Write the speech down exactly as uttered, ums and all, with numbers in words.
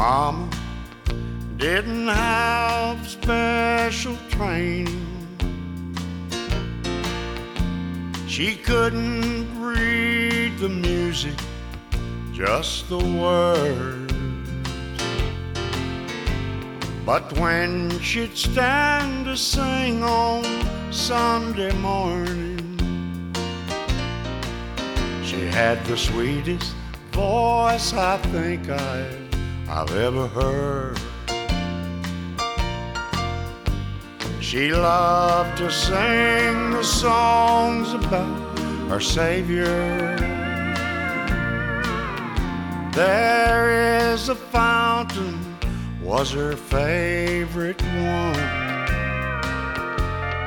Mama didn't have special training. She couldn't read the music, just the words. But when she'd stand to sing on Sunday morning, she had the sweetest voice I think I've, I've ever heard. She loved to sing the songs about her Savior. There is a fountain was her favorite one.